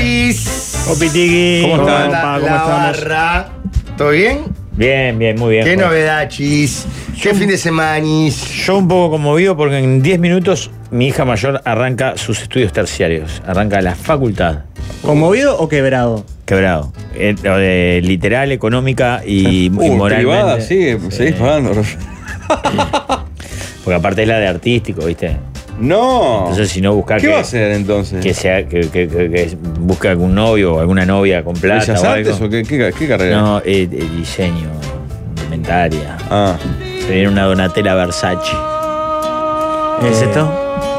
Chis. Opitiqui. ¿Cómo están? La ¿Cómo estamos? barra. ¿Todo bien? Bien, muy bien. ¿Qué Jorge. novedad, Chis? ¿Qué fin de semana? Yo un poco conmovido porque en 10 minutos mi hija mayor arranca sus estudios terciarios. Arranca la facultad. ¿Conmovido o quebrado? Quebrado. Lo de literal, económica y moralmente. Privada, sí, seguís pagando. Porque aparte es la de artístico, ¿viste? No. Entonces si no busca ¿Qué va a hacer entonces? que busque algún novio o alguna novia con plata ¿Bellas o Artes algo. o qué carrera? No, diseño, indumentaria. Ah. Se viene una Donatella Versace. ¿Qué es esto?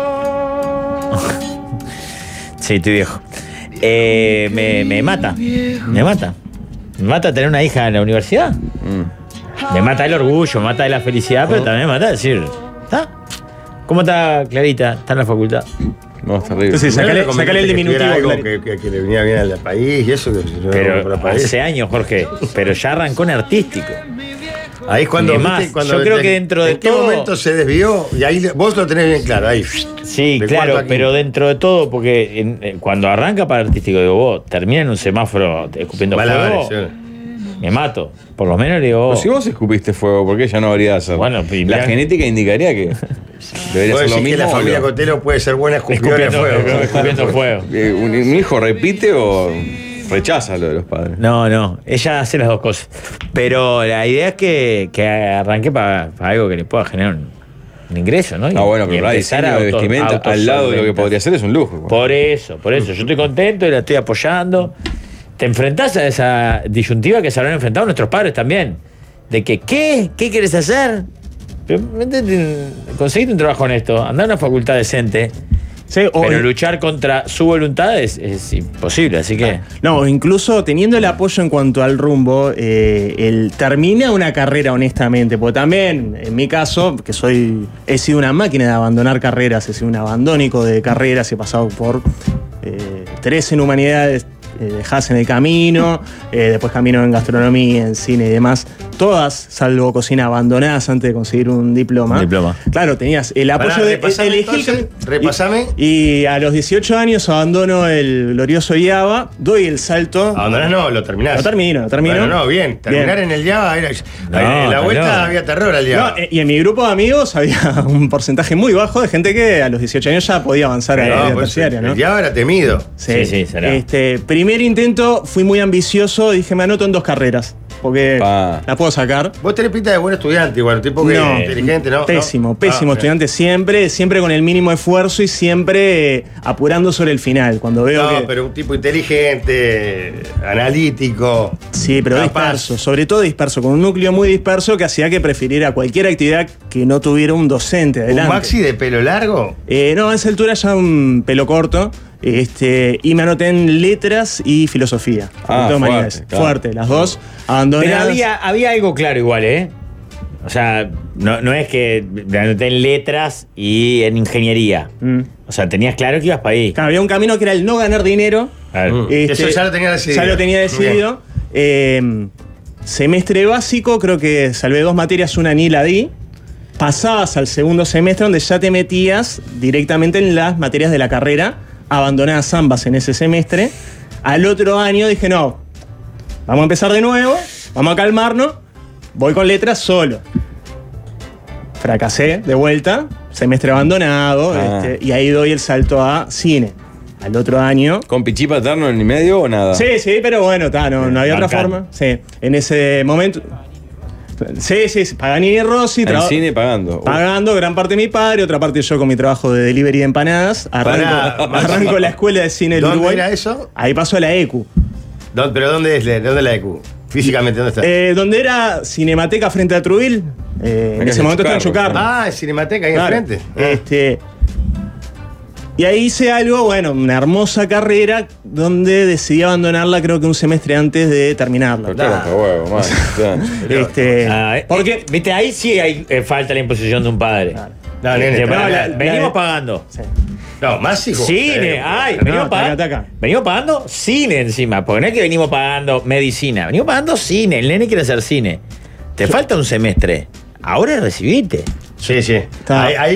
Sí, estoy viejo. Me mata. Me mata tener una hija en la universidad. Me mata el orgullo, me mata de la felicidad, pero también me mata decir, ¿está? ¿Cómo está Clarita? ¿Está en la facultad? No, es terrible. Entonces, sacale el diminutivo. Algo Claro. que le venía bien al país y eso. Pero hace años, Jorge. Pero ya arrancó en artístico. Ahí es cuando, Y más, ¿viste? Cuando yo creo que dentro de ¿en qué todo- momento se desvió? Y ahí vos lo tenés bien claro, ahí. Sí, De claro, cuarto a pero quinto. dentro de todo, porque cuando arranca para artístico, digo, vos termina en un semáforo escupiendo Malabares, fuego, sí. me mato. Por lo menos le digo, Pero si vos escupiste fuego, ¿por qué ella no habría de hacerlo? Bueno, y la mirá- genética indicaría que debería Vos ser lo decís que mismo. la familia boludo. Cotelo puede ser buena escupidora de fuego. escupiendo fuego. ¿Un hijo repite o rechaza lo de los padres? No, ella hace las dos cosas. Pero la idea es que arranque para algo que le pueda generar un ingreso, ¿no? Bueno, Y pero la empezar diseño a de vestimenta al lado de lo que autosolventar. podría ser es un lujo. Por eso. Yo estoy contento y la estoy apoyando. Te enfrentás a esa disyuntiva que se habrán enfrentado nuestros padres también. De que, ¿qué quieres hacer? Pero, conseguiste un trabajo honesto, andá a una facultad decente, Sí, pero luchar contra su voluntad es imposible, así que... No, incluso teniendo el apoyo en cuanto al rumbo, él termina una carrera honestamente, porque también, en mi caso, que he sido una máquina de abandonar carreras, he sido un abandónico de carreras, he pasado por 3 en humanidades, dejás en el camino, después camino en gastronomía, en cine y demás, todas, salvo cocina, abandonadas antes de conseguir un diploma. Claro, tenías el apoyo Pará, de... repasame elegí el entonces, cam- repasame. Y a los 18 años abandono el glorioso IABA, doy el salto. Abandonás no, lo terminás. Lo termino. Bueno, no, bien. Terminar en el Java era. En la vuelta no. había terror al Java. No, y en mi grupo de amigos había un porcentaje muy bajo de gente que a los 18 años ya podía avanzar a la vida pues, terciaria, ¿no? el Java era temido. Sí, será. Primer intento, fui muy ambicioso, dije, me anoto en 2 carreras, porque la puedo sacar. Vos tenés pinta de buen estudiante, igual, tipo que inteligente, ¿no? Pésimo Ah, estudiante, siempre con el mínimo esfuerzo y siempre apurando sobre el final. Cuando veo No, que. pero un tipo inteligente, analítico. Sí, pero capaz. disperso, sobre todo disperso, con un núcleo muy disperso que hacía que prefiriera cualquier actividad que no tuviera un docente adelante. ¿Un maxi de pelo largo? No, a esa altura ya un pelo corto. Y me anoté en letras y filosofía. Facultad de Humanidades. Fuerte, las dos abandonadas. Pero había algo claro igual, ¿eh? O sea, no es que me anoté en letras y en ingeniería. O sea, tenías claro que ibas para ahí. Claro, había un camino que era el no ganar dinero. Claro. Eso ya lo tenía decidido. Ya lo tenía decidido. Semestre básico, creo que salvé 2 materias, una ni la di. Pasabas al segundo semestre donde ya te metías directamente en las materias de la carrera, abandonadas ambas en ese semestre. Al otro año dije, no, vamos a empezar de nuevo, vamos a calmarnos, voy con letras solo. Fracasé de vuelta, semestre abandonado, y ahí doy el salto a cine. Al otro año. ¿Con pichí paterno en el medio o nada? Sí, pero bueno, no había otra forma. Sí, en ese momento. Sí, Paganini y Rossi. El cine pagando. Pagando, gran parte de mi padre, otra parte yo con mi trabajo de delivery de empanadas. Arranco la escuela de cine del Uruguay. ¿Dónde era eso? Ahí pasó a la ECU. ¿Pero dónde es la ECU? Físicamente, ¿dónde está? Donde era Cinemateca frente a Trubil. En ese momento estaba en Chucarro. Ah, en Cinemateca, ahí Claro. enfrente. Y ahí hice algo, bueno, una hermosa carrera donde decidí abandonarla creo que un semestre antes de terminarla. Porque, viste, ahí sí hay falta la imposición de un padre. No, nene, venimos pagando. Sí. No, más hijos. Cine, venimos pagando cine encima, porque no es que venimos pagando medicina, venimos pagando cine, el nene quiere hacer cine. Te falta un semestre, ahora recibite. Sí. Ahí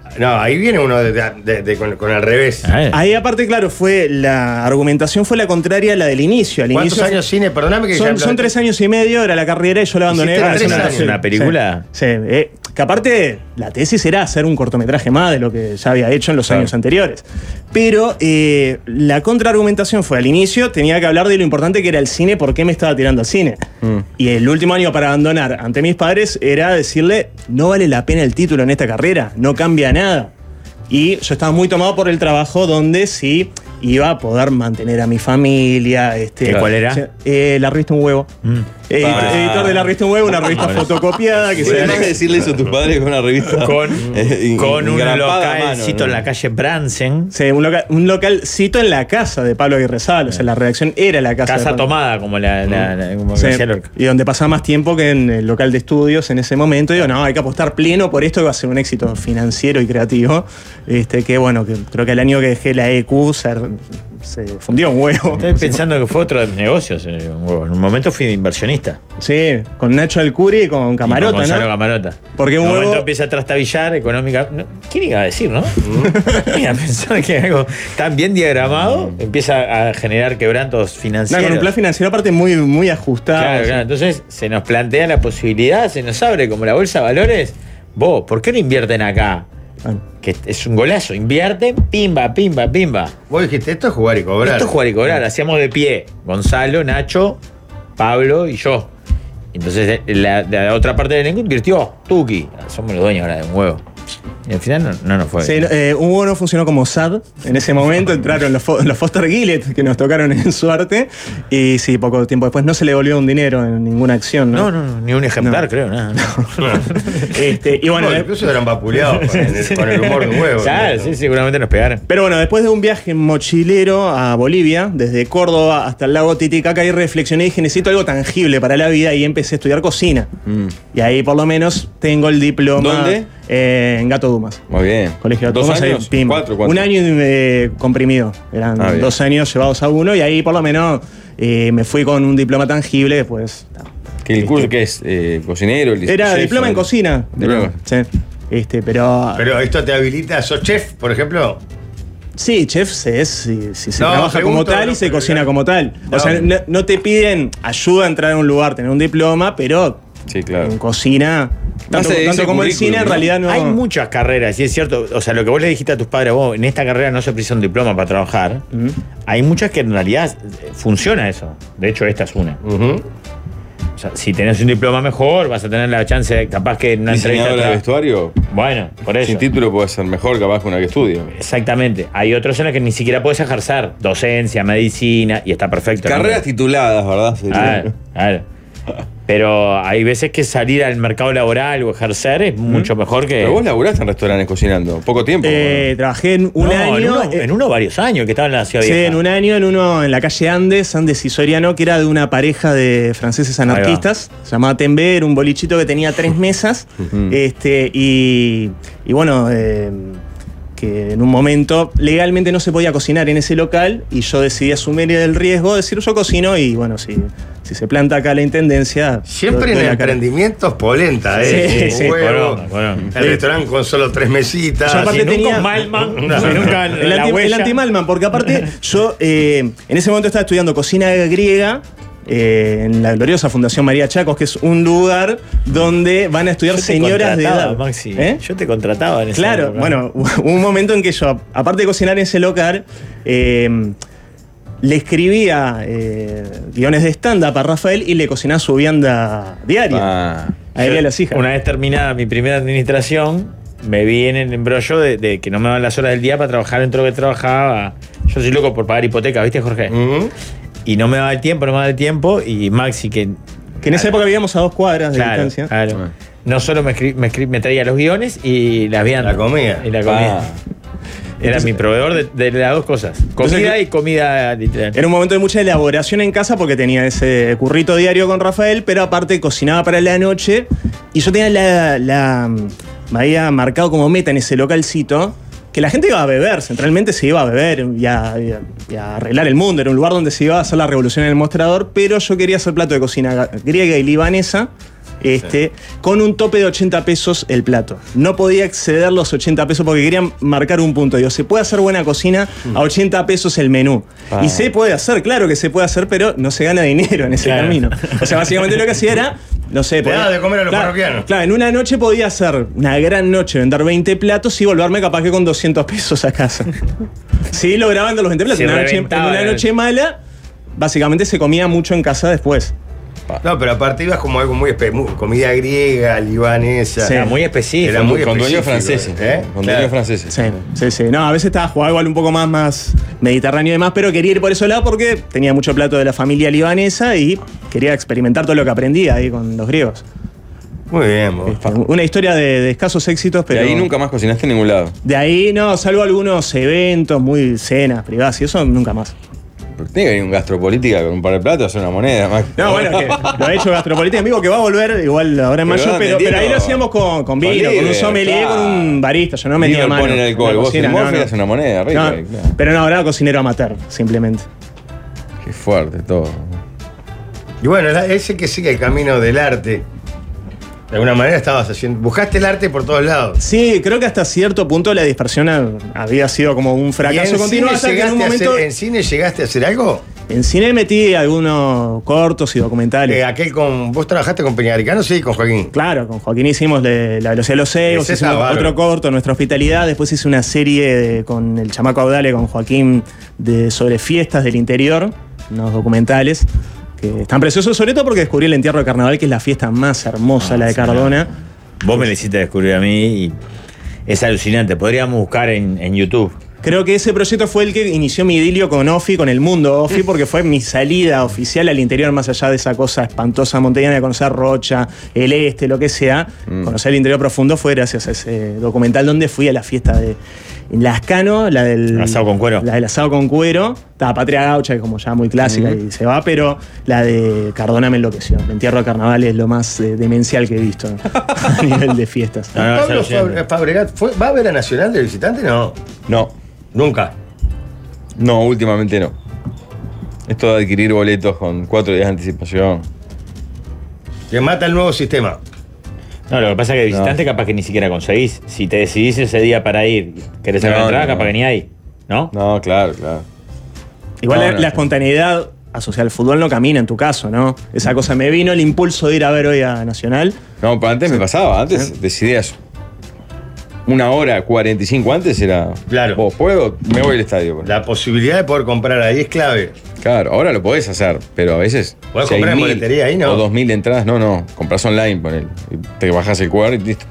No, ahí viene uno con el revés. Ahí aparte, claro, la argumentación fue la contraria a la del inicio. Al ¿Cuántos inicio años cine? Perdóname que son 3 años y medio, era la carrera y yo la abandoné. ¿Hiciste ¿Una película? Sí, que aparte la tesis era hacer un cortometraje más de lo que ya había hecho en los años anteriores. Pero la contraargumentación fue, al inicio tenía que hablar de lo importante que era el cine, por qué me estaba tirando al cine. Y el último año para abandonar ante mis padres era decirle, no vale la pena el título en esta carrera, no cambia nada. Y yo estaba muy tomado por el trabajo donde sí iba a poder mantener a mi familia. ¿Cuál era? La revista Un Huevo. Editor de la revista Un Huevo, una revista fotocopiada. Que ¿Puedes decirle eso a tus padres con una revista? Con un localcito en la calle Bransen. Sí, un localcito en la casa de Pablo Aguirre Sala. O sea, la redacción era la casa. Casa tomada, como como sí, decía Lorca. y donde pasaba más tiempo que en el local de estudios en ese momento. Digo, no, hay que apostar pleno por esto, que va a ser un éxito financiero y creativo. Que bueno, que creo que el año que dejé la EQ se fundió un huevo. Estoy pensando que fue otro de mis negocios. Un huevo. En un momento fui inversionista. Sí, con Nacho Alcuri y con Camarota, y con Gonzalo ¿no? Camarota. Porque en un un huevo momento empieza a trastabillar económica. ¿Quién iba a decir, no? ¿Quién iba a pensar que algo tan bien diagramado empieza a generar quebrantos financieros? con un plan financiero aparte muy ajustado. Claro, claro. Entonces se nos plantea la posibilidad, se nos abre como la bolsa de valores. Vos, ¿por qué no invierten acá? Que es un golazo, invierten, pimba, pimba, pimba. Vos dijiste, esto es jugar y cobrar. Esto es jugar y cobrar, hacíamos de pie. Gonzalo, Nacho, Pablo y yo. Entonces la otra parte del elenco invirtió Tuki. Somos los dueños ahora de Un Huevo. Y al final no nos fue. Sí, Un Huevo no funcionó como SAD. En ese momento entraron los Foster Gillett, que nos tocaron en suerte. Y sí, poco tiempo después no se le volvió un dinero en ninguna acción, ¿no? No, ni un ejemplar, creo, nada. Y bueno, incluso eran vapuleados con el humor de Un Huevo. Claro, ¿no? sí, seguramente nos pegaron. pero bueno, después de un viaje mochilero a Bolivia, desde Córdoba hasta el lago Titicaca, ahí reflexioné y dije, necesito algo tangible para la vida, y empecé a estudiar cocina. Y ahí por lo menos tengo el diploma. ¿Dónde? En Gato Dumas. Muy bien. Colegio Gato 2 Dumas. años, Ahí, ¿4? Un año comprimido. Eran bien. 2 años llevados a uno, y ahí por lo menos me fui con un diploma tangible. Después. ¿Que el curso qué es? ¿Cocinero? Era chef, diploma en cocina. Diploma. Sí. Pero esto te habilita, ¿sos chef, por ejemplo? sí, chef si se No, trabaja como pregunto, tal y no, se pero cocina claro. como tal. No. O sea, no te piden ayuda a entrar a un lugar, tener un diploma, pero Sí, claro. en cocina, tanto ese como en cine, en currículum, ¿no? realidad no. Hay muchas carreras, y es cierto, o sea, lo que vos le dijiste a tus padres, vos, en esta carrera no se precisa un diploma para trabajar. Hay muchas que en realidad funciona eso. De hecho, esta es una. O sea, si tenés un diploma mejor, vas a tener la chance, capaz que en una Diseñadora de entrevista. vestuario, Bueno, por eso. sin título puede ser mejor capaz que una que estudia. Exactamente. Hay otros en los que ni siquiera puedes ejercer. Docencia, medicina, y está perfecto. ¿no? Carreras tituladas, ¿verdad? Claro, claro. Pero hay veces que salir al mercado laboral o ejercer es mucho mejor que. Pero vos laburaste en restaurantes cocinando, poco tiempo. Trabajé en un No, año. En uno varios años, que estaba en la ciudad Sí, vieja. en un año, en la calle Andes y Soriano, que era de una pareja de franceses anarquistas, se llamaba Tembe, era un bolichito que tenía 3 mesas, y bueno, que en un momento legalmente no se podía cocinar en ese local, y yo decidí asumir el riesgo de decir, yo cocino, y bueno, si se planta acá la intendencia... Siempre doy en la cara. emprendimientos polenta, Sí, Un sí. huevo, Bueno. el restaurante con solo 3 mesitas. Yo aparte Si nunca tenía- un Malman, No. si nunca El la huella. anti-Malman, porque aparte yo en ese momento estaba estudiando cocina griega en la gloriosa Fundación María Chacos, que es un lugar donde van a estudiar Yo te señoras de contrataba, edad. Maxi. ¿Eh? Yo te contrataba en ese Claro, época. bueno, hubo un momento en que yo, aparte de cocinar en ese local, le escribía guiones de stand-up a Rafael y le cocinaba su vianda diaria. Ah. A él y a las hijas. Una vez terminada mi primera administración, me vi en el embrollo de que no me daban las horas del día para trabajar dentro de lo que trabajaba. Yo soy loco por pagar hipoteca, ¿viste, Jorge? Y no me daba el tiempo, y Maxi, que Que en esa época vivíamos a 2 cuadras de claro, distancia. claro. No solo me traía los guiones y las viandas. La comida. Y la comida. Ah. Era mi proveedor de las dos cosas. Comida Entonces, y comida literal. Era un momento de mucha elaboración en casa porque tenía ese currito diario con Rafael, pero aparte cocinaba para la noche. Y yo tenía me había marcado como meta en ese localcito que la gente iba a beber, centralmente se iba a beber y a arreglar el mundo. Era un lugar donde se iba a hacer la revolución en el mostrador, pero yo quería hacer plato de cocina griega y libanesa. con un tope de 80 pesos el plato. No podía exceder los 80 pesos porque querían marcar un punto. Digo, se puede hacer buena cocina a 80 pesos el menú. Y se puede hacer, claro que se puede hacer, pero no se gana dinero en ese camino. O sea, básicamente lo que hacía era, no sé, Te daba de comer a los parroquianos. Claro, en una noche podía hacer una gran noche, vender 20 platos y volverme capaz que con 200 pesos a casa. Sí, lograban con los 20 platos. En una noche mala, básicamente se comía mucho en casa después. No, pero aparte ibas como algo muy comida griega, libanesa. Sí, era muy específico. Era muy con dueños específico, franceses. Con dueños franceses. Sí. No, a veces estaba jugando igual un poco más mediterráneo y demás, pero quería ir por ese lado porque tenía mucho plato de la familia libanesa y quería experimentar todo lo que aprendía ahí con los griegos. Muy bien, vos. Una historia de escasos éxitos, pero... De ahí nunca más cocinaste en ningún lado. De ahí, no, salvo algunos eventos, muy cenas privadas y eso, nunca más. Porque tiene que venir un gastropolítica con un par de platos, hacer una moneda. Más. No, bueno, que lo ha hecho Gastropolítica en vivo, que va a volver igual ahora en mayo, pero ahí lo hacíamos con vino, con un sommelier, con un barista. Yo no metía mano. Ponen alcohol, vos en Morphy haces una moneda, rica. No, pero no, ahora cocinero amateur, simplemente. Qué fuerte todo. Y bueno, ese que sigue el camino del arte. De alguna manera estabas haciendo. Buscaste el arte por todos lados. Sí, creo que hasta cierto punto la dispersión había sido como un fracaso continuo. Hasta que en un momento. ¿En cine llegaste a hacer algo? En cine metí algunos cortos y documentales. ¿Vos trabajaste con Peñaricano? Sí, con Joaquín. Claro, con Joaquín hicimos la velocidad de los cebos, hicimos otro corto, Nuestra Hospitalidad. Después hice una serie con el Chamaco Audale, con Joaquín, sobre fiestas del interior, unos documentales que están preciosos, sobre todo porque descubrí el entierro de Carnaval, que es la fiesta más hermosa, la de Cardona. Vos me la hiciste descubrir a mí y es alucinante. Podríamos buscar en YouTube. Creo que ese proyecto fue el que inició mi idilio con Ofi, con el mundo Ofi, porque fue mi salida oficial al interior, más allá de esa cosa espantosa monteñana de conocer Rocha, el este, lo que sea. Conocer el interior profundo fue gracias a ese documental donde fui a la fiesta de Lascano, la del asado con cuero. La del asado con cuero. Estaba Patria Gaucha, que es como ya muy clásica y se va, pero la de Cardona me enloqueció. El entierro de Carnaval es lo más demencial que he visto a nivel de fiestas. ¿Pablo Fabregat va a ver a Nacional de visitante? No. Nunca. No, últimamente no. Esto de adquirir boletos con 4 días de anticipación. Que mata el nuevo sistema. No, lo que pasa es que visitante capaz que ni siquiera conseguís. Si te decidís ese día para ir, querés sacar entrada, capaz que ni hay. ¿No? No, claro. Igual la espontaneidad asociada al fútbol no camina en tu caso, ¿no? Esa cosa, me vino el impulso de ir a ver hoy a Nacional. No, pero antes me pasaba. Antes decidías 1 hora 45 antes era. Claro. Vos puedo, me voy al estadio. La posibilidad de poder comprar ahí es clave. Claro, ahora lo podés hacer, pero a veces. ¿Podés comprar en boletería ahí, no? O 2.000 entradas, no. Comprás online, ponele. Te bajás el QR y listo.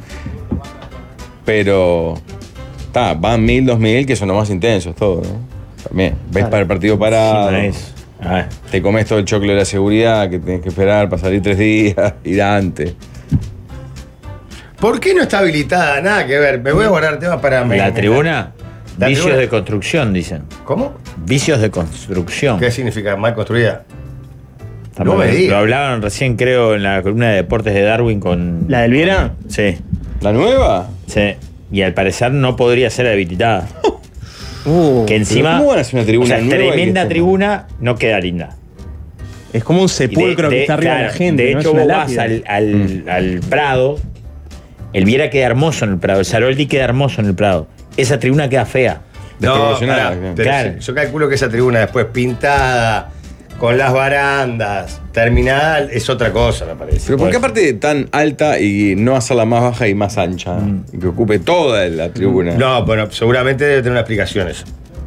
Pero. Van 1.000, 2.000, que son los más intensos, todo, ¿no? También. Ves para el partido parado. Te comes todo el choclo de la seguridad que tenés que esperar para salir 3 días, ir antes. ¿Por qué no está habilitada? Nada que ver. Me voy a guardar temas para... La tribuna, vicios de construcción, dicen. ¿Cómo? Vicios de construcción. ¿Qué significa? ¿Mal construida? No me digas. Lo hablaban recién, creo, en la columna de deportes de Darwin con... ¿La del Viera? Sí. ¿La nueva? Sí. Y al parecer no podría ser habilitada. Que encima... ¿Cómo van a hacer una tribuna nueva? Tremenda tribuna no queda linda. Es como un sepulcro que está arriba de la gente. De hecho, vos vas al Prado. El Viera queda hermoso en el Prado, el Saroldi queda hermoso en el Prado. Esa tribuna queda fea. Claro. Yo calculo que esa tribuna después pintada, con las barandas, terminada, es otra cosa, me parece. Pero ¿por qué aparte tan alta y no hacerla más baja y más ancha? Y que ocupe toda la tribuna. No, bueno, seguramente debe tener una explicación eso.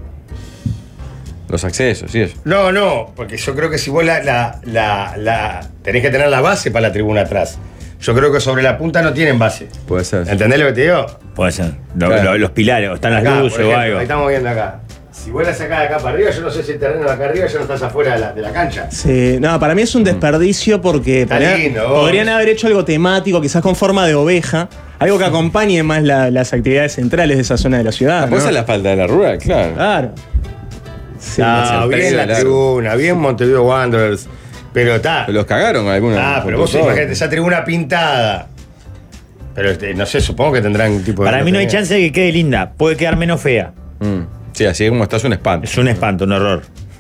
Los accesos, sí eso. No, porque yo creo que si vos tenés que tener la base para la tribuna atrás. Yo creo que sobre la punta no tienen base. Puede ser. ¿Entendés lo que te digo? Puede ser. Los pilares, o están las luces o algo. Ahí estamos viendo acá. Si vos la sacás de acá para arriba, yo no sé si el terreno de acá arriba ya no estás afuera de la cancha. Sí, no, para mí es un desperdicio porque podrían haber hecho algo temático, quizás con forma de oveja, algo que acompañe más las actividades centrales de esa zona de la ciudad. Pues es la falta de la rural, claro. Sí, bien la tribuna, bien Montevideo Wanderers. Pero está. Los cagaron alguna. Pero vos imagínate, esa tribuna pintada. Pero no sé, supongo que tendrán un tipo de. Para mí no hay chance de que quede linda. Puede quedar menos fea. Sí, así es como está, es un espanto. Es un espanto, un horror.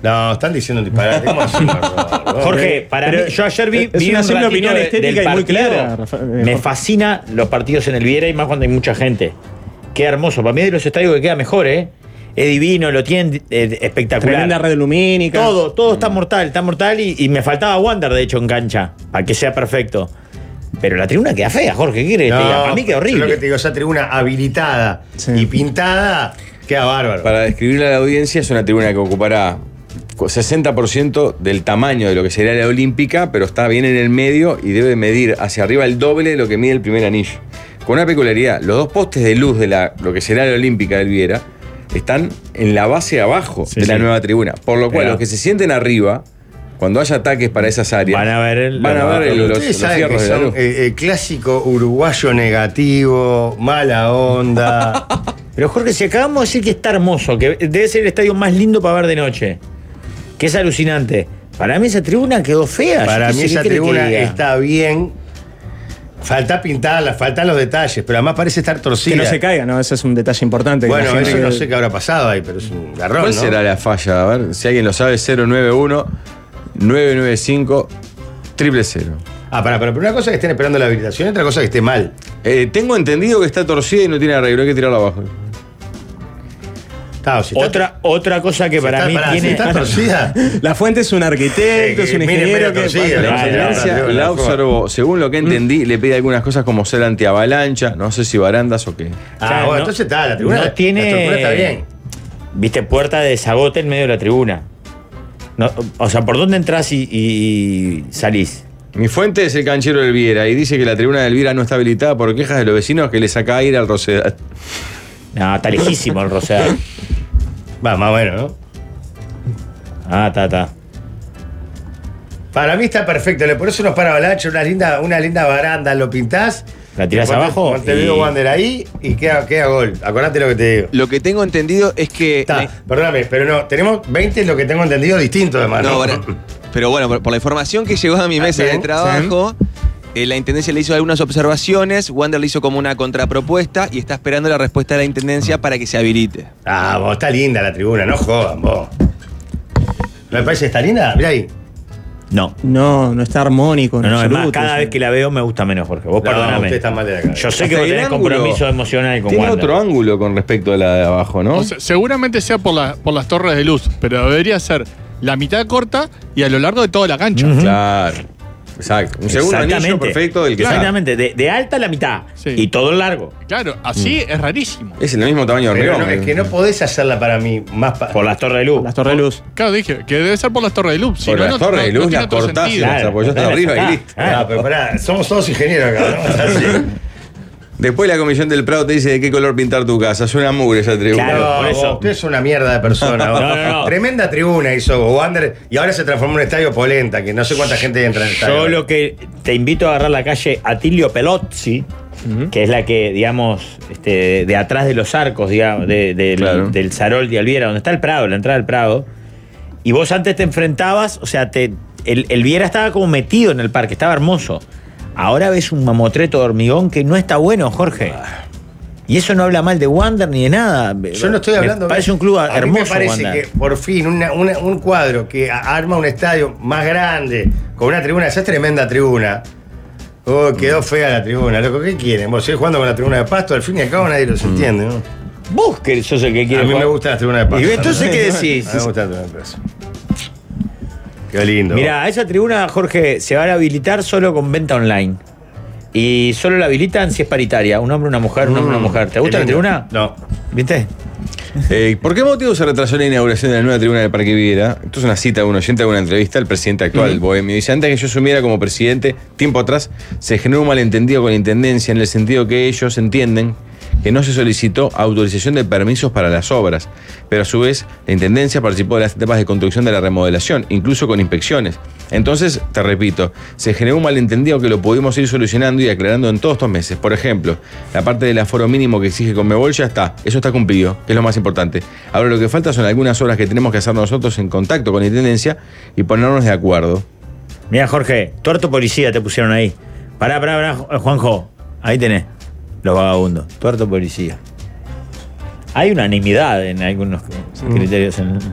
No, están diciendo disparate. ¿Cómo así, Jorge, para mí, yo ayer vi una un opinión estética y muy clara. Me fascina los partidos en el Viera y más cuando hay mucha gente. Queda hermoso. Para mí es de los estadios que queda mejor, ¿eh? Es divino, lo tienen espectacular. Tremenda red lumínica. Todo está mortal y me faltaba Wander, de hecho, en cancha, para que sea perfecto. Pero la tribuna queda fea, Jorge, ¿qué quieres que te diga? Para mí queda horrible. Lo que te digo, esa tribuna habilitada y pintada queda bárbaro. Para describirle a la audiencia, es una tribuna que ocupará 60% del tamaño de lo que sería la Olímpica, pero está bien en el medio y debe medir hacia arriba el doble de lo que mide el primer anillo. Con una peculiaridad, los dos postes de luz de lo que será la Olímpica del Viera están en la base abajo de la nueva tribuna. Por lo cual, los que se sienten arriba, cuando haya ataques para esas áreas, van a ver los cierros de la luz. El clásico uruguayo negativo, mala onda. Pero Jorge, si acabamos de decir que está hermoso, que debe ser el estadio más lindo para ver de noche, que es alucinante. Para mí esa tribuna quedó fea. Para mí esa tribuna está bien. Falta pintarla, faltan los detalles, pero además parece estar torcida. Que no se caiga, ¿no? Ese es un detalle importante. Bueno, eso no sé qué habrá pasado ahí, pero es un garrón, ¿Cuál será la falla? A ver, si alguien lo sabe, 091-995-000. Pero una cosa es que estén esperando la habilitación y otra cosa es que esté mal. Tengo entendido que está torcida y no tiene arreglo, hay que tirarla abajo. Otra cosa que para mí tiene. Si está torcida. La fuente es un arquitecto, es un ingeniero que. La observó, según lo que entendí, le pide algunas cosas como ser antiavalancha, no sé si barandas o qué. Bueno, entonces está, la tribuna. No tiene. La estructura está bien. Viste, puerta de desagote en medio de la tribuna. No, o sea, ¿por dónde entras y salís? Mi fuente es el canchero del Viera y dice que la tribuna del Viera no está habilitada por quejas de los vecinos que le saca aire al Rosedal. No, está lejísimo el Rosedal. Va, más bueno, ¿no? Está. Para mí está perfecto. Por eso nos para avalancha, una linda baranda, lo pintás. ¿La tirás abajo? Montevideo Wander ahí y queda gol. Acordate lo que te digo. Lo que tengo entendido es que. Perdóname, pero no, tenemos 20, lo que tengo entendido, distinto además. No, pero bueno, por la información que llegó a mi mesa de trabajo. La Intendencia le hizo algunas observaciones, Wander le hizo como una contrapropuesta y está esperando la respuesta de la Intendencia para que se habilite. Vos, está linda la tribuna, no jodan, vos. ¿No me parece que está linda? Mirá ahí. No está armónico. No, es más, cada vez que la veo me gusta menos, Jorge. Vos perdóname. Usted está mal de la cabeza. Yo sé que vos tenés compromiso emocional con Tiene Wander. otro ángulo con respecto a la de abajo, ¿no? O sea, seguramente sea por las torres de luz, pero debería ser la mitad corta y a lo largo de toda la cancha. Claro. Exacto. Un segundo anillo perfecto del que Exactamente. De alta la mitad. Sí. Y todo largo. Claro, así es rarísimo. Es el mismo tamaño de hormigón. Es que no podés hacerla para mí más por las torres de luz. Las torres de luz. Claro, dije que debe ser por las torres de luz. Por las torres de luz, las cortás, las apoyás arriba y listo. Pero pará, somos todos ingenieros acá, ¿no? Así. Después la comisión del Prado te dice de qué color pintar tu casa. Suena mugre esa tribuna. Claro, por eso. Usted es una mierda de persona. No. Tremenda tribuna hizo Wander y ahora se transformó en un estadio polenta, que no sé cuánta gente entra en el estadio. Yo lo que te invito a agarrar la calle Atilio Pelozzi, que es la que, digamos, de atrás de los arcos, digamos, del Sarol de Alviera, donde está el Prado, la entrada del Prado. Y vos antes te enfrentabas, o sea, el Viera estaba como metido en el parque, estaba hermoso. Ahora ves un mamotreto de hormigón que no está bueno, Jorge. Y eso no habla mal de Wander ni de nada. Yo no estoy hablando. Me parece un club hermoso. A mí me parece Wander. que por fin un cuadro que arma un estadio más grande, con una tribuna, esa es tremenda tribuna. Quedó fea la tribuna, loco. ¿Qué quieren? Vos seguís jugando con la tribuna de Pasto, al fin y al cabo nadie los entiende, ¿no? Vos que sos el que quiere. A mí me gusta la tribuna de Pasto. ¿Y entonces qué decís? A mí me gusta la tribuna de Pasto. Qué lindo. Mirá, esa tribuna, Jorge, se va a habilitar solo con venta online. Y solo la habilitan si es paritaria. Un hombre, una mujer, un hombre, una mujer. ¿Te gusta la tribuna? No. ¿Viste? ¿Por qué motivo se retrasó la inauguración de la nueva tribuna del Parque Viera? Esto es una cita de un oyente de una entrevista al presidente actual, Bohemio. Dice, antes que yo asumiera como presidente, tiempo atrás, se generó un malentendido con la Intendencia en el sentido que ellos entienden que no se solicitó autorización de permisos para las obras, pero a su vez la Intendencia participó de las etapas de construcción de la remodelación, incluso con inspecciones. Entonces, te repito, se generó un malentendido que lo pudimos ir solucionando y aclarando en todos estos meses. Por ejemplo, la parte del aforo mínimo que exige Conmebol ya está, eso está cumplido, que es lo más importante. Ahora lo que falta son algunas obras que tenemos que hacer nosotros en contacto con la Intendencia y ponernos de acuerdo. Mira, Jorge, tuerto policía te pusieron ahí. Pará, Juanjo, ahí tenés. Los vagabundos, tuerto policía. Hay unanimidad en algunos criterios.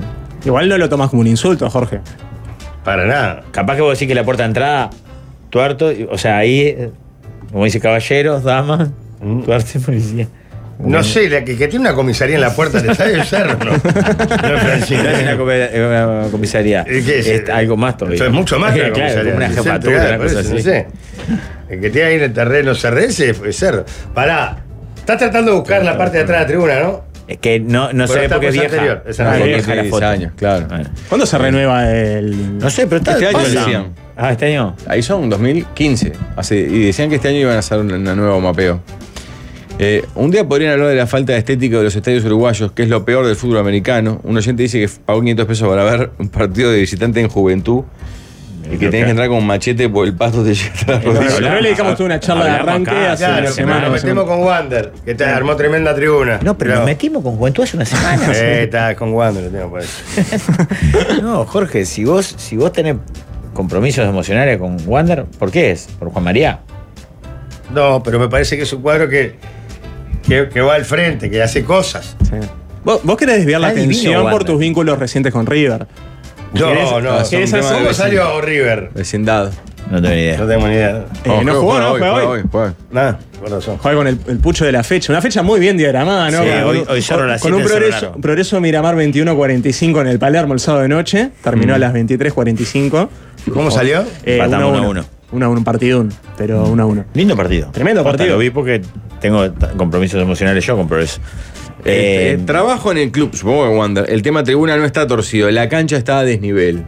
Igual no lo tomas como un insulto, Jorge. Para nada. Capaz que vos decís que la puerta de entrada, tuerto, o sea, ahí, como dice caballeros, damas, tuerto y policía. No sé, la que tiene una comisaría en la puerta del estadio es Cerro, ¿no? No, Francisco. No es una comisaría. ¿Qué es? Es algo más todavía. Eso es mucho más que una Claro, comisaría. como una Sí, jefatura, claro, una cosa por eso, así. No sé. El que tiene ahí en el terreno Cerdense es Cerro. Pará, estás tratando de buscar la parte de atrás de la tribuna, ¿no? Es que no se ve está porque es cosa vieja. anterior, esa Ah, no es es vieja Tiene la 10 foto. años, claro. Bueno. ¿Cuándo se renueva el...? No sé, pero está Este año pasa. decían. Ah, este año. Ahí son 2015. Y decían que este año iban a hacer un nuevo mapeo. Un día podrían hablar de la falta de estética de los estadios uruguayos, que es lo peor del fútbol americano. Un oyente dice que pagó 500 pesos para ver un partido de visitante en Juventud y que tenés que entrar con un machete porque el pasto te llega hasta las rodillas. No le dedicamos toda una charla de Hablamos arranque acá, hace Claro, una semana. nos metemos con Wander, que te armó tremenda tribuna. No, pero nos metimos con Juventud hace una semana. Está con Wander, lo tengo por eso. No, Jorge, si vos tenés compromisos emocionales con Wander, ¿por qué es? ¿Por Juan María? No, pero me parece que es un cuadro que va al frente, que hace cosas. Sí. Vos querés desviar la Está divino, atención por Wander. tus vínculos recientes con River. No, ¿Querés ¿Cómo hacer- salió River? Vecindad. No tengo ni idea. No tengo ni idea. No jugó, no juega hoy. Juega hoy. Nada, por razón. Juega con el pucho de la fecha. Una fecha muy bien diagramada, ¿no? Sí, Con- hoy Cerro a las con un 7 en Cerro progreso, Largo. progreso de Miramar 21-45 en el Palermo el sábado de noche. Terminó a las 23:45. ¿Cómo salió? Empatamos 1-1. 1-1, un partidón, pero 1-1. Lindo partido. Tremendo Posta, partido. Lo vi porque tengo compromisos emocionales yo con Progreso. Trabajo en el club, supongo que Wander. El tema tribuna no está torcido, la cancha está a desnivel.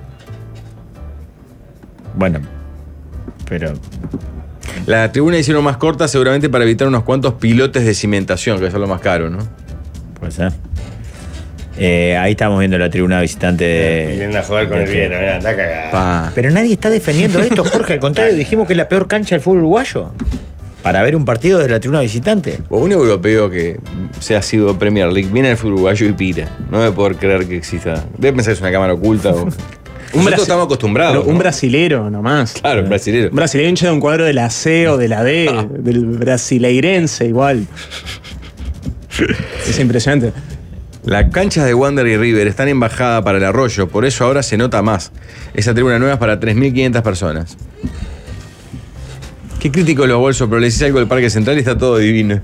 Bueno, pero La tribuna hicieron más corta seguramente para evitar unos cuantos pilotes de cimentación, que es lo más caro, ¿no? puede ser. Ahí estamos viendo la tribuna visitante Y vienen a jugar con el Viera, mirá, anda cagada. Pa. Pero nadie está defendiendo esto, Jorge. Al contrario, dijimos que es la peor cancha del fútbol uruguayo. Para ver un partido de la tribuna visitante. O un europeo que se ha sido Premier League viene al fútbol uruguayo y pira. No debe poder creer que exista. Debe pensar que es una cámara oculta. Nosotros estamos acostumbrados. Pero un ¿no? brasilero nomás. Claro, un brasilero. Un brasilero hincha de un cuadro de la C o de la D, del brasileirense igual. Es impresionante. Las canchas de Wander y River están en bajada para el Arroyo, por eso ahora se nota más. Esa tribuna nueva es para 3.500 personas. Qué crítico los bolsos, pero le decís algo del Parque Central y está todo divino.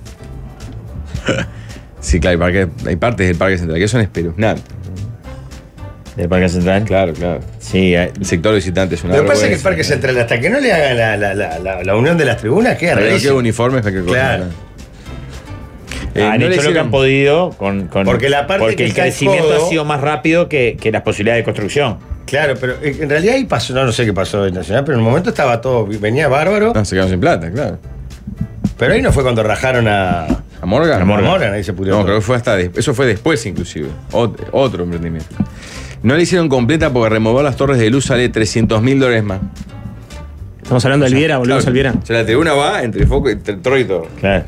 Sí, claro, hay partes del Parque Central que son espeluznantes. ¿Del Parque Central? Claro, claro. Sí, El sector visitante es una Lo que pasa es que el vergüenza. Parque Central, hasta que no le hagan la unión de las tribunas, queda Pero no rarísimo. queda uniforme, es cualquier cosa. Claro. han no le hecho lo que hicieron- han podido con Porque la parte porque que el está al crecimiento codo- ha sido más rápido que las posibilidades de construcción. Claro, pero en realidad ahí pasó, no sé qué pasó en Nacional, pero en un momento estaba todo, venía bárbaro, No, se quedaron sin plata, claro. pero ahí no fue cuando rajaron a ¿A Morgan? A Morgan. ahí se pudrió No, todo. creo que fue eso fue después inclusive. Otro emprendimiento. No la hicieron completa porque remover las torres de luz sale $300.000 más. Estamos hablando del Viera, volvemos al Viera. O sea, la tribuna va entre foco y entre torre y todo. Claro.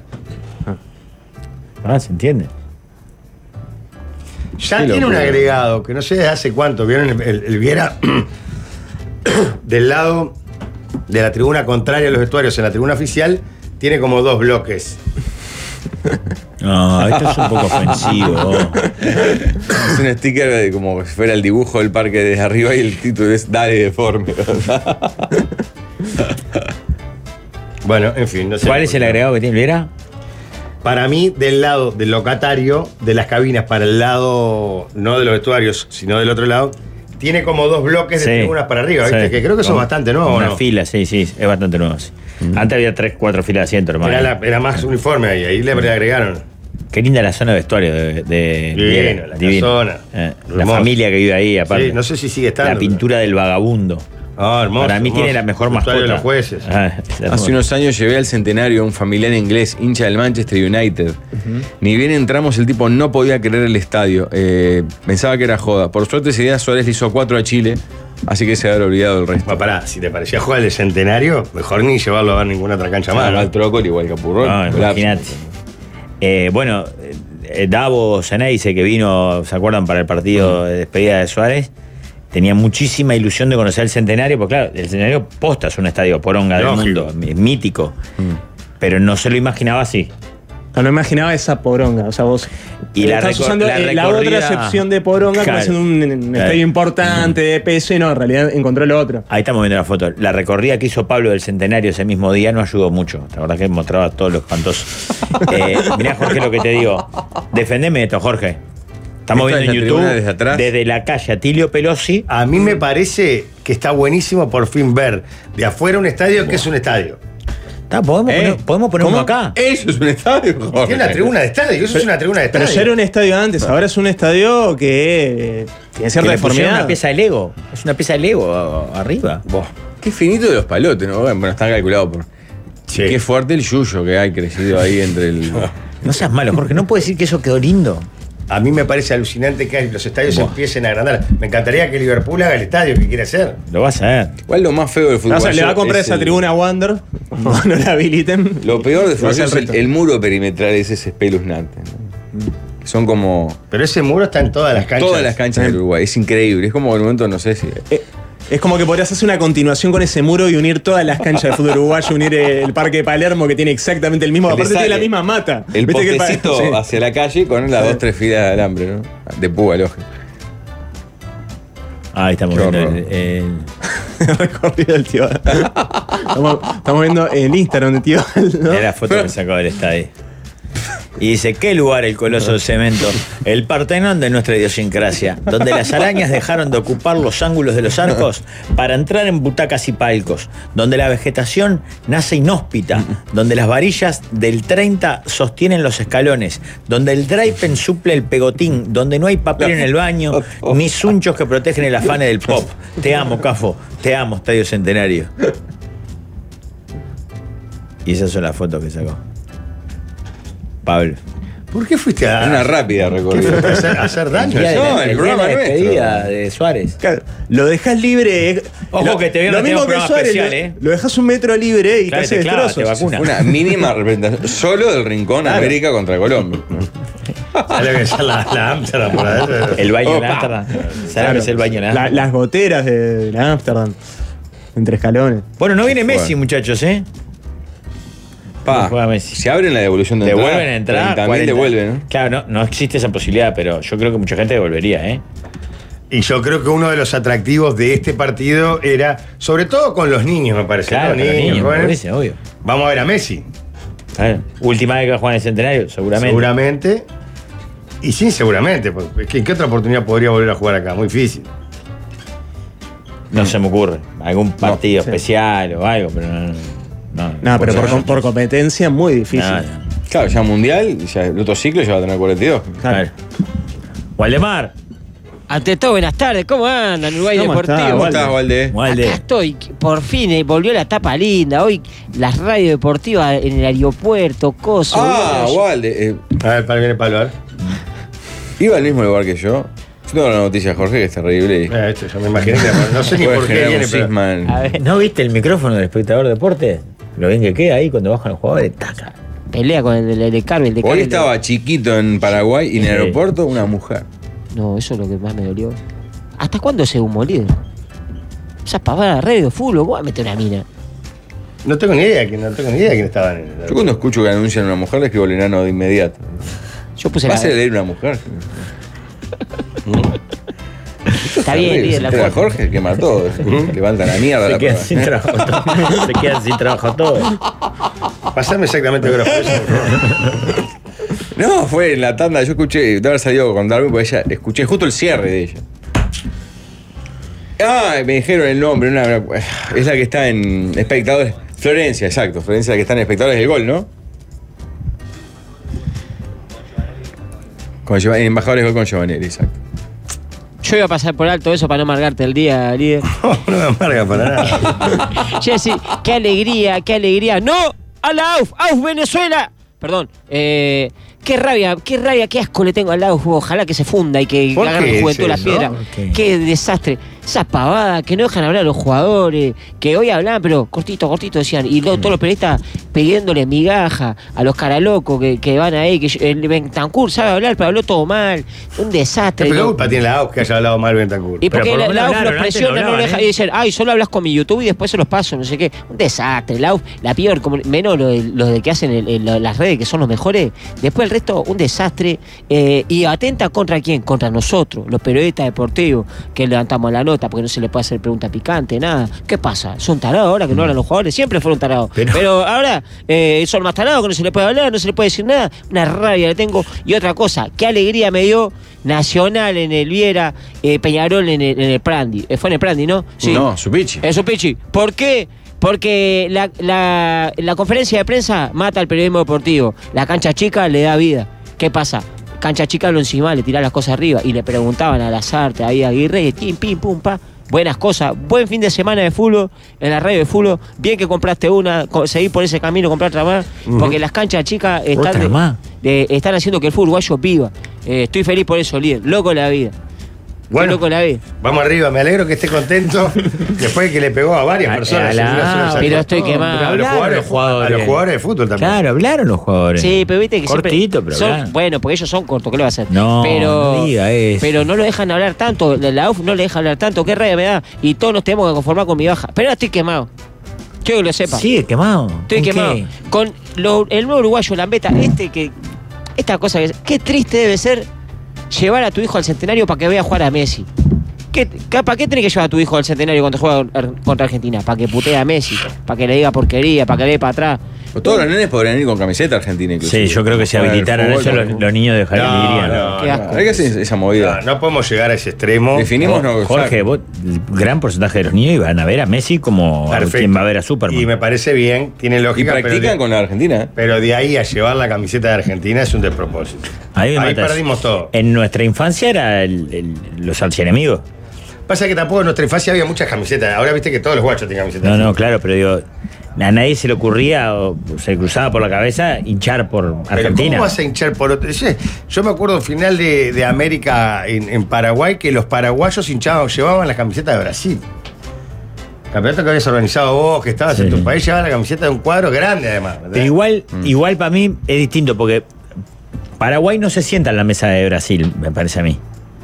Se entiende. Ya Sí, tiene un locura. agregado, que no sé desde hace cuánto, vieron el Viera del lado de la tribuna contraria a los vestuarios, en la tribuna oficial, tiene como dos bloques. No, esto es un poco ofensivo. Es un sticker de como si fuera el dibujo del parque desde arriba y el título es Dale deforme. Bueno, en fin, no sé. ¿Cuál es el agregado que tiene Viera? Para mí, del lado del locatario, de las cabinas, para el lado, no de los vestuarios, sino del otro lado, tiene como dos bloques de Sí. tribunas para arriba, ¿viste? Sí. Que creo que son Como bastante nuevos, Una ¿no? fila, sí, es bastante nuevo. Sí. Antes había 3, 4 filas de asientos, hermano. Era más uniforme ahí le agregaron. Qué linda la zona de vestuario de Divino, Viera, la divino. casona. La Hermoso. familia que vive ahí, aparte. Sí, no sé si sigue estando. La pintura del vagabundo. Ah, hermoso. Para mí hermoso. tiene la mejor Vestuario mascota. de los jueces. Es hermoso. Hace unos años llevé al Centenario a un familiar inglés, hincha del Manchester United. Ni bien entramos, el tipo no podía creer el estadio. Pensaba que era joda. Por suerte ese día Suárez le hizo 4 a Chile, así que se había olvidado del resto. Bueno, pará, si te parecía jugar el Centenario, mejor ni llevarlo a ver ninguna otra cancha más. Al ¿no? Trócoli igual Capurrón. No, imagínate. Bueno, Davo Ceneice, que vino, ¿se acuerdan? Para el partido de despedida de Suárez, tenía muchísima ilusión de conocer el Centenario, porque claro, el Centenario posta es un estadio poronga del Lógico. mundo, es mítico, pero no se lo imaginaba así. No imaginaba esa poronga. O sea, vos Y estás usando la otra acepción de poronga como siendo un estadio importante de peso y no, en realidad encontró lo otro. Ahí estamos viendo la foto. La recorrida que hizo Pablo del Centenario ese mismo día no ayudó mucho. La verdad que mostraba todo lo espantoso. Mirá, Jorge, lo que te digo. Defendeme esto, Jorge. Estamos viendo en YouTube desde la calle Atilio Pelosi. A mí me parece que está buenísimo por fin ver de afuera un estadio que es un estadio. Podemos poner uno acá. Eso es un estadio, Jorge. Tiene una tribuna de estadio, eso es una tribuna de estadio. Pero ya era un estadio antes, ahora es un estadio que tiene cierta deformidad. Es una pieza de Lego. Es una pieza de Lego arriba. Qué finito de los palotes, ¿no? Bueno, están calculados por. Sí. Qué fuerte el yuyo que hay crecido ahí entre el. No seas malo, Jorge. No puedes decir que eso quedó lindo. A mí me parece alucinante que los estadios empiecen a agrandar. Me encantaría que Liverpool haga el estadio que quiere hacer. Lo vas a ver. Igual lo más feo del fútbol. O sea, le va a comprar esa tribuna a Wander. No la habiliten. Lo peor del fútbol es el muro perimetral, ese es espeluznante, ¿no? Son como. Pero ese muro está en todas las canchas. Todas las canchas del Uruguay. Es increíble. Es como el momento, no sé si. Es como que podrías hacer una continuación con ese muro y unir todas las canchas de fútbol uruguayo, unir el Parque de Palermo, que tiene exactamente el mismo, aparte tiene la misma mata. El postecito hacia la calle con las 2-3 filas de alambre, ¿no? De púa, lógico. Ahí estamos viendo el recorrido del tío. Estamos viendo el Instagram de tío, ¿no? Era la foto que sacó del estadio. Y dice, ¿qué lugar el Coloso de Cemento? El Partenón de nuestra idiosincrasia, donde las arañas dejaron de ocupar los ángulos de los arcos para entrar en butacas y palcos, donde la vegetación nace inhóspita, donde las varillas del 30 sostienen los escalones, donde el Draipen suple el pegotín, donde no hay papel en el baño, ni sunchos que protegen el afane del pop. Te amo, Cafo, te amo, Estadio Centenario. Y esas son las fotos que sacó Pablo. ¿Por qué fuiste a una rápida recorrida? ¿A hacer daño? No, el programa despedida de Suárez. Claro, lo dejas libre. Ojo que te veo lo mismo que Suárez, especial, lo dejas un metro libre y te hace destrozos. Te vacuna. Una mínima representación. Solo del rincón América contra Colombia. ¿Sabes lo que es la Amsterdam por adentro? El baño de Amsterdam. ¿Sabes lo que es el baño de Amsterdam? Las goteras de la Amsterdam. Entre escalones. Bueno, no viene Messi, muchachos, ¿eh? Si abren la devolución de entrada, devuelven a entrar, también devuelven, ¿no? Claro, no existe esa posibilidad, pero yo creo que mucha gente devolvería, ¿eh? Y yo creo que uno de los atractivos de este partido era, sobre todo con los niños, me parece. Claro, los niños, parece, obvio. Vamos a ver a Messi. Última vez que va a jugar en el Centenario, seguramente. Seguramente. Y sí, seguramente. Porque ¿en qué otra oportunidad podría volver a jugar acá? Muy difícil. No se me ocurre. Algún partido especial o algo, pero no, pero por competencia muy difícil. Claro, ya mundial, ya el otro ciclo ya va a tener 42. Claro. Waldemar. Ante todo, buenas tardes. ¿Cómo andan, Uruguay Deportivo? ¿Cómo estás, Walde? Acá estoy. Por fin volvió la etapa linda. Hoy las radios deportivas en el aeropuerto, Coso. Walde. A ver, viene Pablo, a ver. Iba al mismo lugar que yo. Yo tengo la noticia, Jorge, que es terrible. Esto yo me imaginé que no sé ni por qué viene, pero... A ver, ¿no viste el micrófono del espectador de deporte? Lo bien que queda ahí cuando bajan los jugadores, taca. Pelea con el de Carmen. Hoy estaba chiquito en Paraguay y en el aeropuerto una mujer. No, eso es lo que más me dolió. ¿Hasta cuándo ese humo, líder? Esas pavadas de radio, fútbol, ¿cómo va a meter una mina? No tengo ni idea de quién estaban en el aeropuerto. Yo cuando escucho que anuncian a una mujer le escribo el enano de inmediato. Yo puse ¿Vas a leer una mujer? Está bien, líder, la foto. Jorge que mató, levanta la mierda. Se quedan sin trabajo todos. Se quedan sin trabajo todos. Pasame exactamente qué hora fue eso. No, fue en la tanda, yo escuché, de haber salido con Darwin, porque ella, escuché justo el cierre de ella. Me dijeron el nombre, es la que está en Espectadores. Florencia, exacto, Florencia, la que está en Espectadores del Gol, ¿no? En Embajadores del Gol con Giovanelli, exacto. Yo iba a pasar por alto eso para no amargarte el día, líder. No me amarga para nada. Jessy, qué alegría. ¡No! ¡A la AUF! ¡AUF Venezuela! Perdón. Qué rabia, qué asco le tengo al AUF. Ojalá que se funda y que hagan juventud la piedra. Qué desastre. Esas pavadas que no dejan hablar a los jugadores, que hoy hablaban, pero cortito decían, y luego todos los periodistas pidiéndole migaja a los caralocos que van ahí, que el Bentancur sabe hablar, pero habló todo mal, un desastre. Pero culpa tiene la AUF que haya hablado mal Bentancur. Y porque la UF los presiona, no hablaban, deja, y dicen, ay, solo hablas con mi YouTube y después se los paso, no sé qué. Un desastre, la UF, la peor, menos los de que hacen las redes, que son los mejores. Después el resto, un desastre. Y atenta contra quién, contra nosotros, los periodistas deportivos, que levantamos la nota porque no se le puede hacer pregunta picante, nada. ¿Qué pasa? ¿Son tarados ahora que no hablan los jugadores? Siempre fueron tarados. Pero ahora son más tarados que no se les puede hablar, no se les puede decir nada. Una rabia le tengo. Y otra cosa, qué alegría me dio Nacional en el Viera, Peñarol en el Prandi. Fue en el Prandi, ¿no? Sí. No, Supichi. Supichi. ¿Por qué? Porque la conferencia de prensa mata al periodismo deportivo. La cancha chica le da vida. ¿Qué pasa? Cancha chica lo encima, le tiraba las cosas arriba y le preguntaban a Lazarte, ahí a Aguirre, y pim, pum, pa. Buenas cosas, buen fin de semana de fútbol, en la radio de fútbol, bien que compraste una, seguir por ese camino, comprar otra más, porque las canchas chicas están haciendo que el fútbol uruguayo viva. Estoy feliz por eso, líder, loco la vida. Bueno, loco la vida. Vamos arriba, me alegro que esté contento después de que le pegó a varias personas. Pero estoy quemado. A los jugadores de fútbol también. Claro, hablaron los jugadores. Sí, pero viste que cortito, siempre pero bueno, porque ellos son cortos, ¿qué le va a hacer? No, pero, no diga eso. Pero no lo dejan hablar tanto, la UF no le deja hablar tanto, qué rabia me da. Y todos nos tenemos que conformar con mi baja. Pero ahora estoy quemado. Quiero que lo sepa. Sigue quemado. Estoy quemado. ¿Qué? Con el nuevo uruguayo, Lambeta, esta cosa qué triste debe ser llevar a tu hijo al Centenario para que vea jugar a Messi. ¿Para qué tenés que llevar a tu hijo al Centenario cuando juega contra Argentina? ¿Para que putee a Messi? ¿Para que le diga porquería? ¿Para que le dé para atrás? Pues todos los nenes podrían ir con camiseta argentina incluso. Sí, yo creo que si habilitaran eso los niños de Jardín dirían. Qué asco. Hay que hacer esa movida. No podemos llegar a ese extremo. Definimos Jorge, vos, gran porcentaje de los niños iban a ver a Messi como quien va a ver a Superman. Y me parece bien, tiene Y lógica. practican con la Argentina. Pero de ahí a llevar la camiseta de Argentina es un despropósito. Ahí perdimos todo. En nuestra infancia era los archienemigos. Pasa que tampoco en nuestra infancia había muchas camisetas. Ahora viste que todos los guachos tienen camisetas. No, claro, pero digo, a nadie se le ocurría o se le cruzaba por la cabeza hinchar por Argentina. Pero ¿cómo vas a hinchar por otro? Yo me acuerdo final de América en Paraguay que los paraguayos llevaban la camiseta de Brasil. Campeonato que habías organizado vos, que estabas en tu país, llevaban la camiseta de un cuadro grande además. ¿verdad? Pero igual para mí es distinto porque Paraguay no se sienta en la mesa de Brasil, me parece a mí.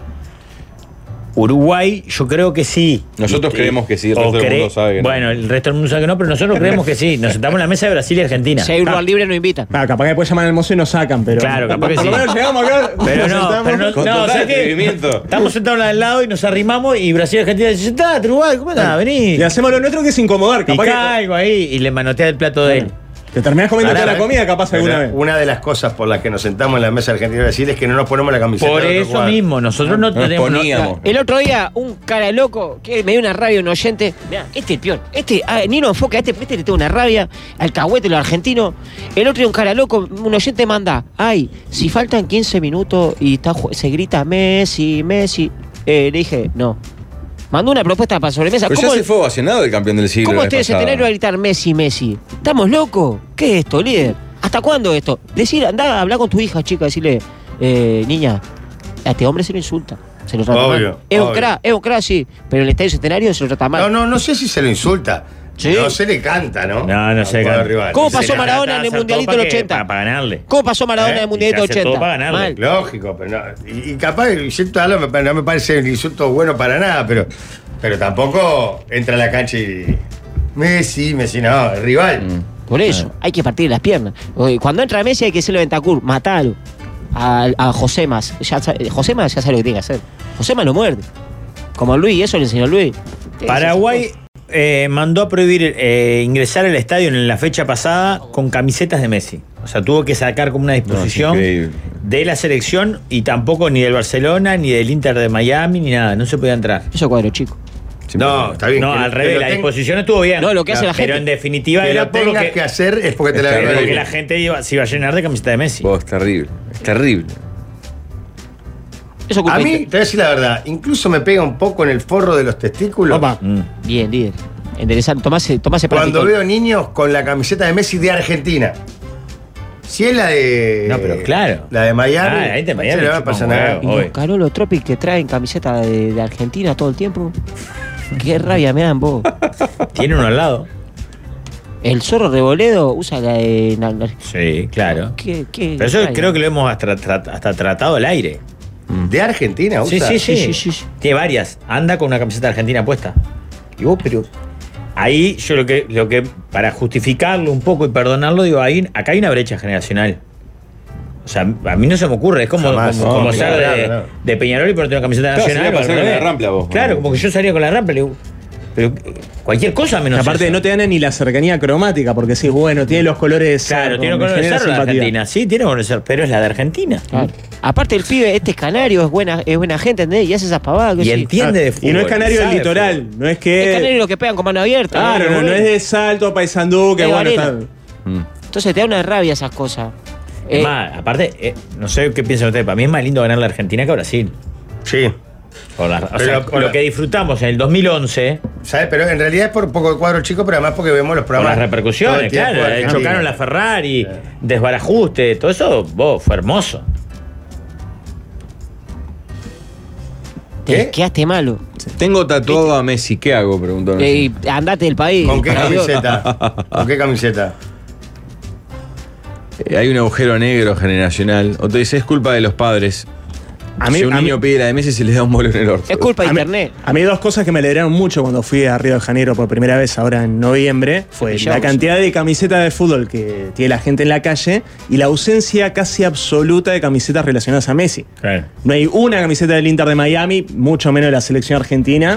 Uruguay, yo creo que sí. Nosotros creemos que sí, el resto del mundo sabe que no. Bueno, el resto del mundo sabe que no, pero nosotros creemos que sí. Nos sentamos en la mesa de Brasil y Argentina. Si hay un lugar libre, nos invitan. Capaz que después llaman al mozo y nos sacan, pero. Claro, capaz que sí. Por lo menos llegamos acá. Pero no, Con total ¿sabes qué? atrevimiento. Estamos sentados al lado y nos arrimamos y Brasil y Argentina dicen, sentate, Uruguay, ¿cómo andás? Vení. Y hacemos lo nuestro que es incomodar. Y Capaz que caigo ahí y le manotea el plato de él. te terminás comiendo Ahora, toda la comida, capaz alguna vez. Una de las cosas por las que nos sentamos en la mesa Argentina y Brasil es que no nos ponemos la camiseta. Por de otro eso cuadro. mismo, nosotros no tenemos. poníamos. El otro día, un cara loco que me dio una rabia, un oyente. Mirá, este es peor. Nino enfoca, este le tengo una rabia. Alcahuete, los argentinos. El otro día, un cara loco, un oyente manda. Ay, si faltan 15 minutos y se grita Messi, Messi. Le dije, no. Mandó una propuesta para sobremesa. Pero ya se fue ovacionado el campeón del siglo. ¿Cómo el ustedes se pasado. tener a gritar Messi, Messi? ¿Estamos locos? ¿Qué es esto, líder? ¿Hasta cuándo esto? Andá, habla con tu hija, chica, decirle, niña, a este hombre se lo insulta. Se lo trata mal. Es un crack, sí, pero en el Estadio Centenario se lo trata mal. No sé si se lo insulta. ¿Sí? No se le canta, ¿no? No se le canta. ¿Cómo pasó Maradona en el Mundialito del 80? Para ganarle. ¿Cómo pasó Maradona en el Mundialito del 80? Todo para ganarle. Mal. Lógico, pero no. Y capaz el insulto no me parece un insulto bueno para nada, pero tampoco entra a la cancha y. Messi, no, el rival. Por eso, hay que partir las piernas. Cuando entra Messi hay que hacerle Bentancur, matalo. A Josemas. Josemas ya sabe lo que tiene que hacer. Josemas lo muerde. Como Luis, eso le enseñó Luis. Paraguay mandó a prohibir ingresar al estadio en la fecha pasada con camisetas de Messi. O sea, tuvo que sacar como una disposición de la selección y tampoco ni del Barcelona, ni del Inter de Miami, ni nada. No se podía entrar. Eso cuadro chico. No, está bien. No, al revés, la disposición estuvo bien. No, lo que hace la gente. Pero en definitiva Que era lo por lo tengas que hacer es porque te la terrible. porque la gente se iba a llenar de camiseta de Messi. Es terrible. Es terrible. Eso A mí, te voy a decir la verdad, incluso me pega un poco en el forro de los testículos. Opa. Bien, líder. Interesante. Tomase para Cuando veo niños con la camiseta de Messi de Argentina. Si es la de. No, pero claro. La de Miami. Ahí de Miami. No le va a pasar nada. Y los Carolo Tropic que traen camiseta de Argentina todo el tiempo. Qué rabia me dan vos. Tiene uno al lado. El Zorro Reboledo usa la de. Sí, claro. ¿Qué Pero eso creo que lo hemos hasta tratado al aire. ¿De Argentina usa? Sí. Tiene varias. Anda con una camiseta argentina puesta. Y vos, pero. Ahí yo lo que para justificarlo un poco y perdonarlo, digo, acá hay una brecha generacional. O sea, a mí no se me ocurre, es como ser de Peñarol y ponerte una camiseta nacional. Pasar con la Rampla vos. Claro, como que yo salía con la Rampla, le digo, pero cualquier cosa menos aparte eso. no te dan ni la cercanía cromática, porque sí, bueno, tiene los colores. Claro, tiene los colores de cerro la Argentina. Sí, tiene colores de cerro, pero es la de Argentina. Claro. Aparte el pibe, este es canario, es buena gente, ¿entendés? Y hace esas pavadas. Y entiende de fútbol. Y no es canario del litoral, no es que. Es canario lo que pegan con mano abierta. Claro, no es de Salto, Paysandú, que bueno está. Entonces te da una rabia esas cosas. Más, aparte, no sé qué piensan ustedes, para mí es más lindo ganar la Argentina que Brasil. Sí. Lo que disfrutamos en el 2011. ¿Sabes? Pero en realidad es por un poco de cuadro chico, pero además porque vemos los programas. Con las repercusiones, claro. Chocaron la Ferrari, desbarajuste, todo eso, fue hermoso. Te quedaste malo. Tengo tatuado a Messi, ¿qué hago? Preguntó. Andate del país. ¿Con qué camiseta? ¿Con qué camiseta? Hay un agujero negro generacional. O te dice, es culpa de los padres. Si un niño pide la de Messi, se le da un bolo en el orto. Es culpa de internet. A mí 2 cosas que me alegraron mucho cuando fui a Río de Janeiro por primera vez ahora en noviembre fue la cantidad de camisetas de fútbol que tiene la gente en la calle y la ausencia casi absoluta de camisetas relacionadas a Messi. Claro. No hay una camiseta del Inter de Miami, mucho menos de la selección argentina.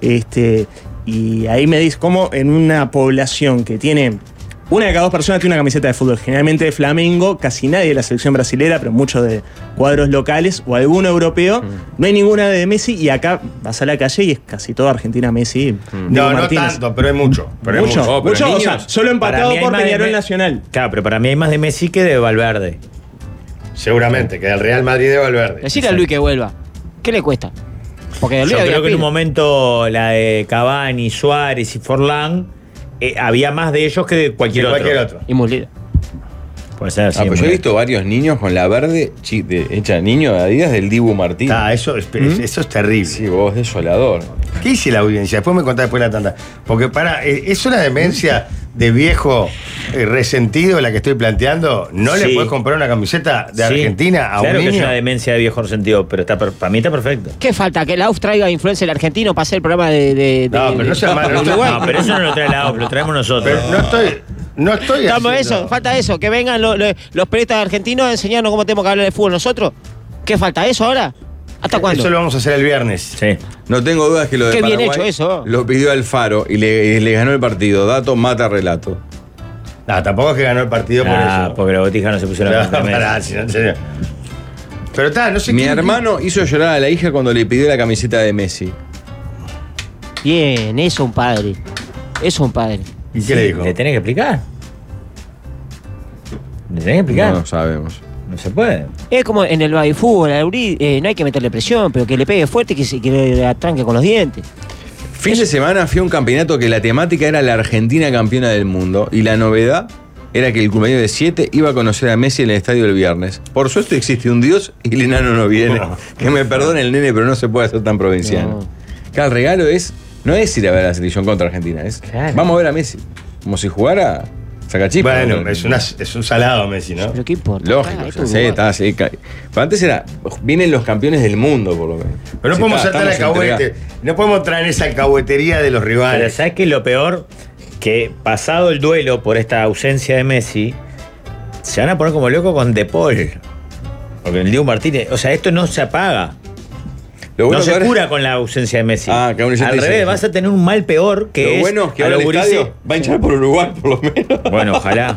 Y ahí me dice cómo en una población que tiene. Una de cada 2 personas tiene una camiseta de fútbol, generalmente de Flamengo, casi nadie de la selección brasilera, pero muchos de cuadros locales o alguno europeo. No hay ninguna de Messi y acá vas a la calle y es casi toda Argentina Messi. No tanto, pero hay mucho. Mucho, o sea, solo empatado por Peñarol Nacional. Claro, pero para mí hay más de Messi que de Valverde. Seguramente, que del Real Madrid de Valverde. Decirle a Luis que vuelva. ¿Qué le cuesta? Porque yo creo que en un momento la de Cavani, Suárez y Forlán había más de ellos que de cualquier otro. Y Muslera. Puede ser así. Pues yo he visto varios niños con la verde hecha niño de Adidas del Dibu Martínez. Eso es terrible. Sí, vos, desolador. ¿Qué dice la audiencia? Después me contás después la tanda. Porque es una demencia de viejo resentido la que estoy planteando. No le puedes comprar una camiseta de Argentina a un niño. Claro que es una demencia de viejo resentido, pero para mí está perfecto. ¿Qué falta? ¿Que la AUF traiga influencer argentino para hacer el programa de no, pero no sea malo. No, pero eso no lo trae la AUF, lo traemos nosotros. Pero no estoy haciendo eso, falta eso, que vengan los periodistas argentinos a enseñarnos cómo tenemos que hablar de fútbol nosotros. ¿Qué falta? ¿Eso ahora? ¿Hasta cuándo? Eso lo vamos a hacer el viernes. Sí. No tengo dudas que lo de Paraguay bien hecho eso. Lo pidió Alfaro y le ganó el partido. Dato mata relato. No, tampoco es que ganó el partido por eso. Porque la botija no se pusieron a Pero no sé. Mi hermano hizo llorar a la hija cuando le pidió la camiseta de Messi. Bien, eso es un padre. Eso es un padre. ¿Y qué le dijo? ¿Le tenés que explicar? No sabemos. No se puede. Es como en el baby fútbol, no hay que meterle presión, pero que le pegue fuerte y que le atranque con los dientes. Fin de semana fui a un campeonato que la temática era la Argentina campeona del mundo y la novedad era que el cumpleaños de 7 iba a conocer a Messi en el estadio el viernes. Por suerte existe un Dios y el enano no viene. Que me perdone el nene, pero no se puede hacer tan provinciano. Acá el regalo no es ir a ver a la selección contra Argentina, vamos a ver a Messi. Como si jugara Sacachipa. Bueno, es un salado Messi, ¿no? Pero qué importa. Lógico, está así. Pero antes vienen los campeones del mundo, por lo menos. Pero no podemos saltar alcahuete. No podemos traer esa alcahuetería de los rivales. Pero ¿sabes qué es lo peor? Que pasado el duelo por esta ausencia de Messi, se van a poner como loco con De Paul. Porque el Diego Martínez, o sea, esto no se apaga. No se cura con la ausencia de Messi. Al revés, vas a tener un mal peor que lo bueno es que ahora el estadio va a hinchar por Uruguay, por lo menos. Bueno, ojalá.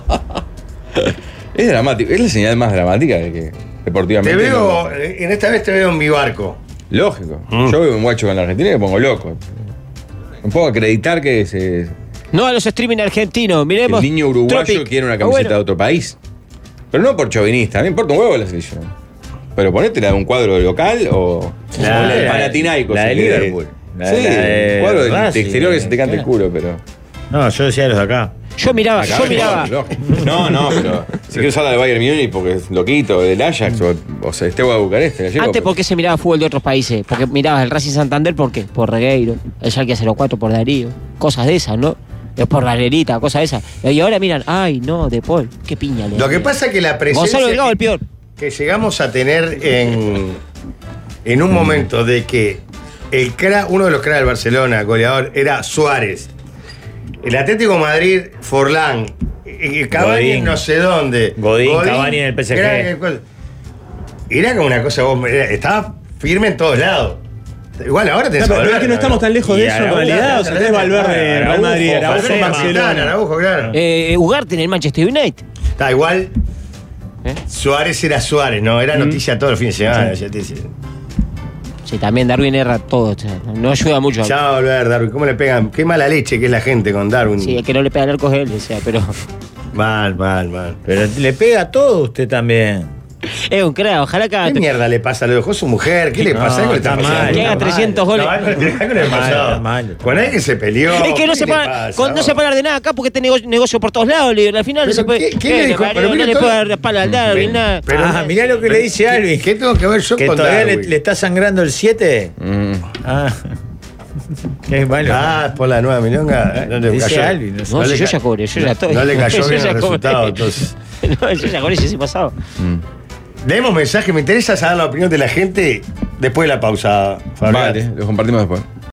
Es dramático, es la señal más dramática de que deportivamente. En esta vez te veo en mi barco. Lógico. Yo veo un guacho con la Argentina y me pongo loco. No puedo acreditar que se. No a los streaming argentinos, miremos. El niño uruguayo quiere una camiseta de otro país. Pero no por chauvinista, a mí me importa un huevo la selección. Pero ponétela de un cuadro local o la de Panathinaikos. La de Liverpool. Sí, un cuadro de exterior que se te canta el culo, pero. No, yo decía los de acá. Yo miraba. No, pero si quiero usar la de Bayern Múnich porque es loquito, del Ajax o sea, Steaua de Bucarest. Antes, ¿por qué se miraba fútbol de otros países? Porque mirabas el Racing Santander, ¿por qué? Por Regueiro, el Schalke 04 por Darío, cosas de esas, ¿no? Por Barrerita, cosas de esas. Y ahora miran, ay, no, De Paul, qué piña le. Lo que pasa es que la presencia Gonzalo Delgado, el peor. que llegamos a tener en un momento de que uno de los cracks del Barcelona, goleador, era Suárez. El Atlético de Madrid, Forlán. Cavani Godín. no sé dónde. Godín, Cavani en el PSG. Era como una cosa, estaba firme en todos lados. Igual ahora tenés Pero es que no estamos tan lejos de Y eso en Araujo, realidad. O sea, tenés Valverde, Real Madrid, Araujo en Barcelona. Araujo, claro. Ugarte en el Manchester United. Está igual. Suárez era Suárez, ¿no? Era noticia todos los fines de semana. Ya te decía. Sí, también Darwin erra todo. O sea, no ayuda mucho. Ya va a volver Darwin. ¿Cómo le pegan? Qué mala leche que es la gente con Darwin. Sí, es que no le pega al arco él, o sea, pero. Mal. Pero le pega a todo usted también. Es un crack, ojalá que haga. ¿Qué mierda le pasa? ¿Lo dejó su mujer? ¿Qué le No, pasa? Algo le está pasando. mal. Que haga 300 goles. No, algo le Está pasó. mal. Con alguien que se peleó. Es que no ¿Qué se le para, pasa? no se para de nada acá porque este negocio por todos lados. Al final no Pero se puede. ¿qué le dijo? Pero no mira le todo- puede dar la espalda al Darwin, nada. Pero Mirá lo que le dice Alvin. ¿Qué tengo que ver yo Que con todavía Darwin? le está sangrando el 7. Ah. Qué malo. Por la nueva milonga. No le Dice cayó. Alvin, no sé. No, le si yo ca- ya cobré, yo ya estoy. No le cayó Yo bien ya el cobré. resultado, entonces. No, yo ya cobré, ya se pasado. Leemos mensajes, me interesa saber la opinión de la gente después de la pausa. Fabián. Vale, los compartimos después.